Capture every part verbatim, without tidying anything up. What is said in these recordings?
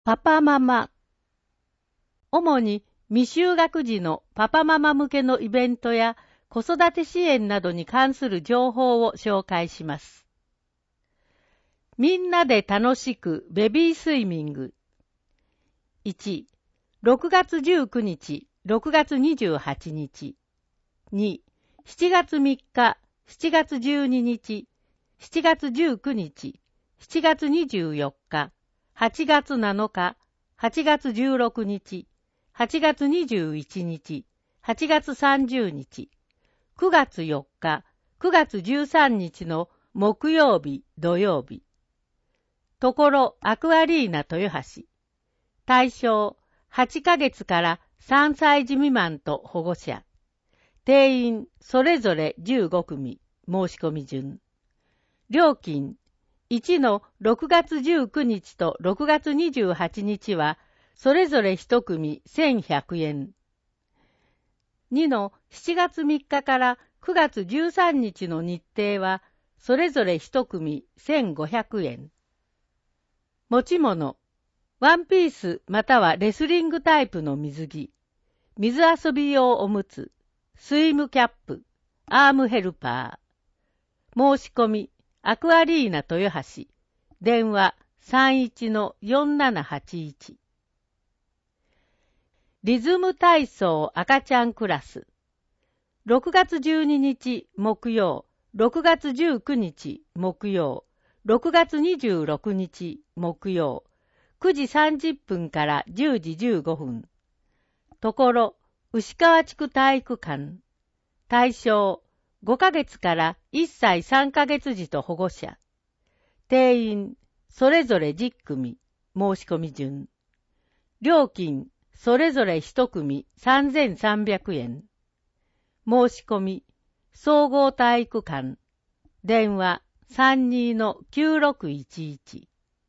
パパママ。主に未就学児のパパママ向けのイベントや子育て支援などに関する情報を紹介します。みんなで楽しくベビースイミング。いち、ろくがつじゅうくにち、ろくがつにじゅうはちにち。に、しちがつみっか、しちがつじゅうににち、しちがつじゅうくにち、しちがつにじゅうよっか、はちがつなのか、はちがつじゅうろくにち、はちがつにじゅういちにち、はちがつさんじゅうにち、くがつよっか、くがつじゅうさんにちの木曜日、土曜日。ところアクアリーナ豊橋。対象はちかげつからさんさい児未満と保護者。定員それぞれじゅうごくみ、申し込み順。料金いちのろくがつじゅうくにちとろくがつにじゅうはちにちはそれぞれいちくみせんひゃくえん。にのしちがつみっかからくがつじゅうさんにちの日程はそれぞれいちくみせんごひゃくえん。持ち物、ワンピースまたはレスリングタイプの水着、水遊び用おむつ、スイムキャップ、アームヘルパー。申し込み、アクアリーナ豊橋。電話 さんいちのよんななはちいち。リズム体操赤ちゃんクラス。ろくがつじゅうににち木曜、ろくがつじゅうくにち木曜、ろくがつにじゅうろくにち木曜、くじさんじゅっぷんからじゅうじじゅうごふん。ところ、牛川地区体育館。対象、ごかげつからいっさいさんかげつ児と保護者。定員、それぞれじゅっくみ、申し込み順。料金、それぞれいちくみさんぜんさんびゃくえん。申し込み、総合体育館。電話 さんにのきゅうろくいちいち。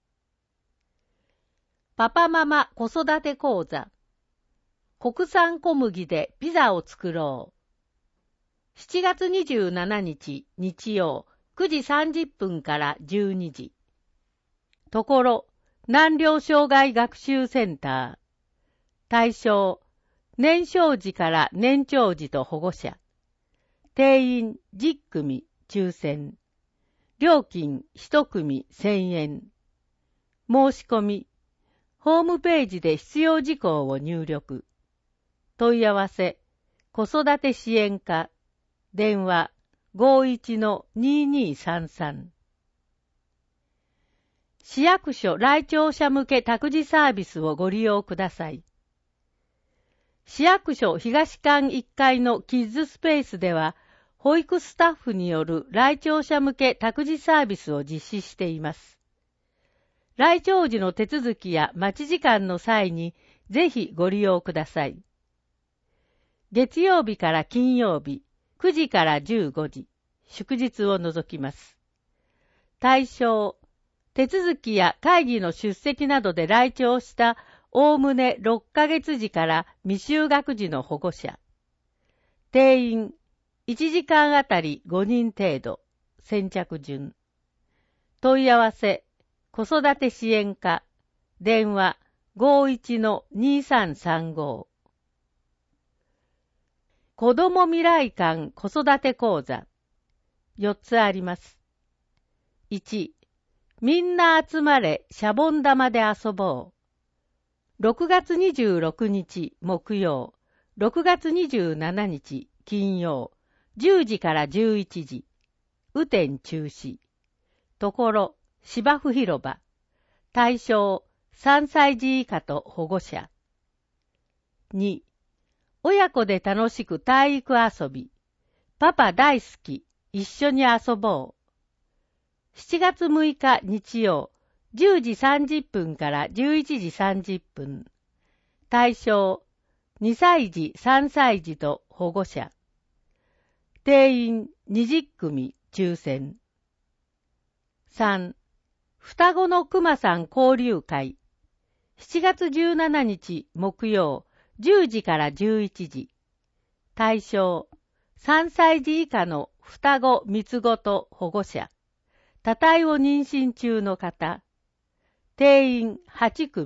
パパママ子育て講座。国産小麦でピザを作ろう。しちがつにじゅうしちにち日曜くじさんじゅっぷんからじゅうにじ。ところ、難病障害学習センター。対象、年少児から年長児と保護者。定員じゅっくみ、抽選。料金いちくみせんえん。申し込み、ホームページで必要事項を入力。問い合わせ、子育て支援課。電話 ごいちのににさんさん。市役所来庁者向け託児サービスをご利用ください。市役所東館いっかいのキッズスペースでは、保育スタッフによる来庁者向け託児サービスを実施しています。来庁時の手続きや待ち時間の際にぜひご利用ください。月曜日から金曜日、くじからじゅうごじ、祝日を除きます。対象、手続きや会議の出席などで来庁したおおむねろっかげつ児から未就学児の保護者。定員、いちじかんあたりごにん程度、先着順。問い合わせ、子育て支援課、電話 ごいちのにさんさんご。子ども未来館子育て講座。よっつあります。いち、みんな集まれシャボン玉で遊ぼう。ろくがつにじゅうろくにち木曜、ろくがつにじゅうしちにち金曜、じゅうじからじゅういちじ。雨天中止。ところ、芝生広場。対象、さんさい児以下と保護者。に、親子で楽しく体育遊び。パパ大好き、一緒に遊ぼう。しちがつむいか日曜、じゅうじさんじゅっぷんからじゅういちじさんじゅっぷん。対象、にさい児、さんさい児と保護者。定員にじゅっくみ、抽選。さん、双子のくまさん交流会。しちがつじゅうしちにち木曜、じゅうじからじゅういちじ。対象、さんさい児以下の双子三つ子と保護者。多胎を妊娠中の方。定員はちくみ、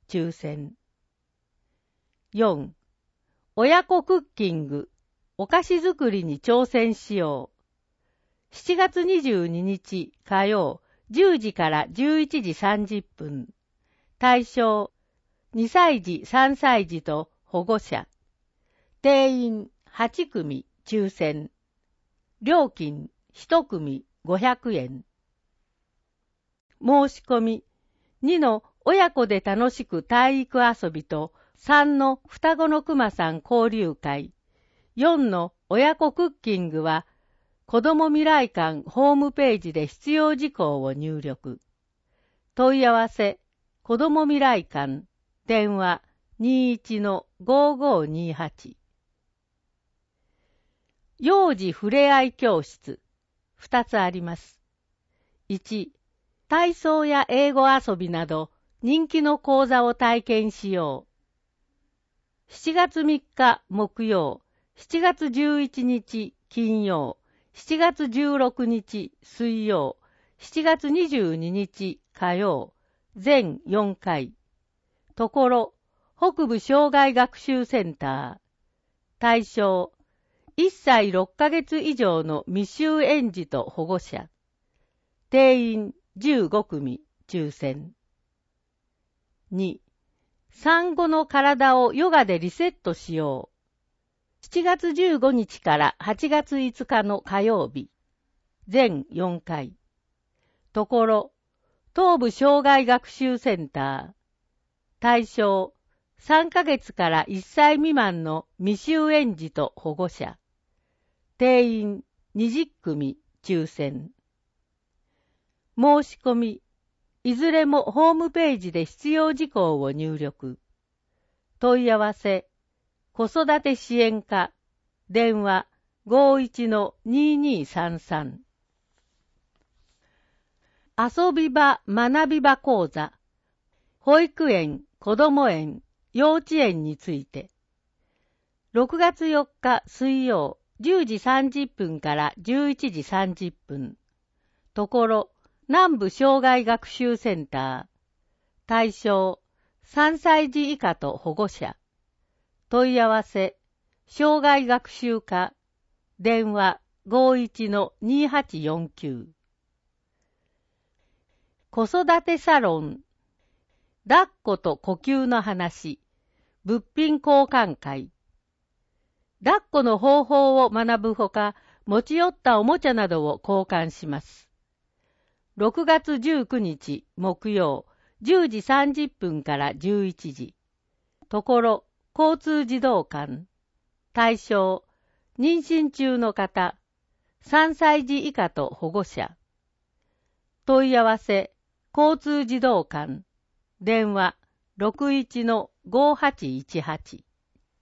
抽選。よん、親子クッキング、お菓子作りに挑戦しよう。しちがつにじゅうににち火曜、じゅうじからじゅういちじさんじゅっぷん。対象、にさいじ、さんさいじと保護者。定員はちくみ抽選。料金いちくみごひゃくえん。申し込み。にの親子で楽しく体育遊びとさんの双子のくまさん交流会。よんの親子クッキングは子ども未来館ホームページで必要事項を入力。問い合わせ、子ども未来館、電話 にじゅういちのごーごーにーはち。幼児ふれあい教室、ふたつあります。いち、体操や英語遊びなど人気の講座を体験しよう。しちがつみっか木曜、しちがつじゅういちにち金曜、しちがつじゅうろくにち水曜、しちがつにじゅうににち火曜、全よんかい。ところ、北部障害学習センター。対象、いっさいろっかげつ以上の未就園児と保護者。定員じゅうごくみ抽選。に、産後の体をヨガでリセットしよう。しちがつじゅうごにちからはちがついつかの火曜日。全よんかい。ところ、東部障害学習センター。対象、さんかげつからいっさい未満の未就園児と保護者。定員にじゅっくみ抽選。申し込み、いずれもホームページで必要事項を入力。問い合わせ、子育て支援課、電話 ごーいちのにーにーさんさん。遊び場学び場講座、保育園、子ども園、幼稚園について。ろくがつよっか水曜、じゅうじさんじゅっぷんからじゅういちじさんじゅっぷん。ところ、南部障害学習センター。対象、さんさいじ以下と保護者。問い合わせ、障害学習課。電話 ごーいちのにーはちよんきゅう。子育てサロン。抱っこと呼吸の話。物品交換会。抱っこの方法を学ぶほか、持ち寄ったおもちゃなどを交換します。ろくがつじゅうくにち木曜、じゅうじさんじゅっぷんからじゅういちじ。ところ、交通児童館。対象、妊娠中の方、さんさいじ以下と保護者。問い合わせ、交通児童館。電話 ろくいちのごーはちいちはち。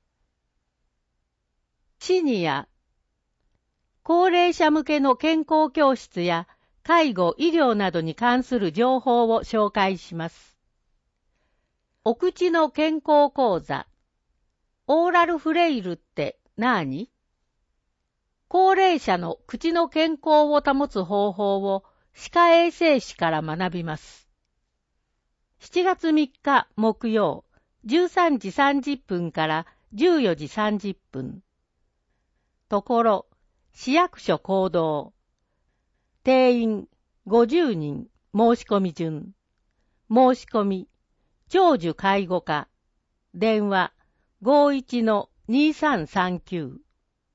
シニア。高齢者向けの健康教室や介護・医療などに関する情報を紹介します。お口の健康講座。オーラルフレイルって何？高齢者の口の健康を保つ方法を歯科衛生士から学びます。しちがつみっか木曜、じゅうさんじさんじゅっぷんからじゅうよじさんじゅっぷん。ところ、市役所講堂。定員ごじゅうにん申し込み順。申し込み、長寿介護課。電話 ごーいちのにーさんさんきゅう。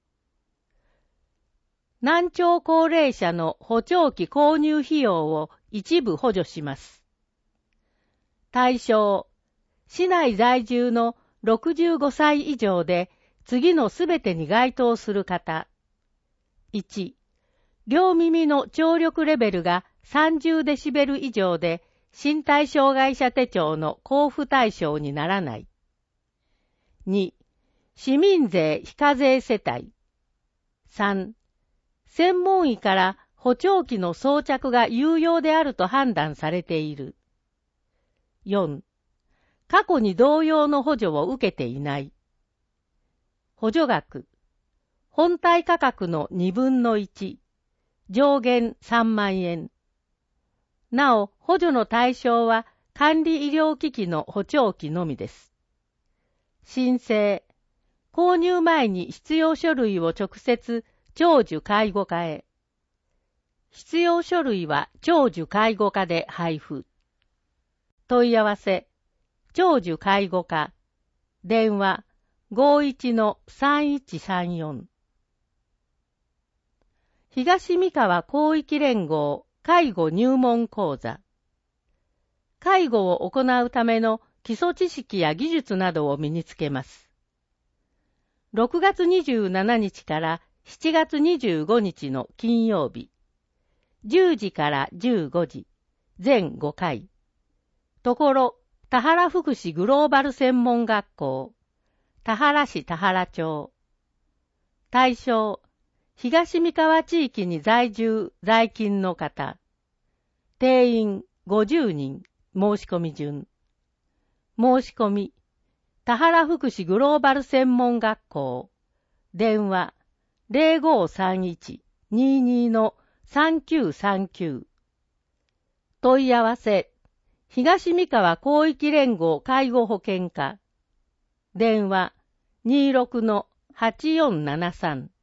難聴高齢者の補聴器購入費用を一部補助します。対象、市内在住のろくじゅうごさい以上で次のすべてに該当する方。いち、両耳の聴力レベルがさんじゅうデシベル以上で身体障害者手帳の交付対象にならない。に、市民税非課税世帯。さん、専門医から補聴器の装着が有用であると判断されている。よん、過去に同様の補助を受けていない。補助額、本体価格のにぶんのいち、上限さんまんえん。なお、補助の対象は管理医療機器の補聴器のみです。申請。購入前に必要書類を直接長寿介護課へ。必要書類は長寿介護課で配布。問い合わせ。長寿介護課。電話 ごじゅういちのさんいちさんよん。東三河広域連合介護入門講座。介護を行うための基礎知識や技術などを身につけます。ろくがつにじゅうしちにちからしちがつにじゅうごにちの金曜日、じゅうじからじゅうごじ、全ごかい。ところ、田原福祉グローバル専門学校、田原市田原町。対象、東三河地域に在住、在勤の方。定員ごじゅうにん、申し込み順。申し込み、田原福祉グローバル専門学校。電話 ゼロごさんいち にーにー のさんきゅうさんきゅう。問い合わせ、東三河広域連合介護保険課。電話 にーろくのはちよんななさん。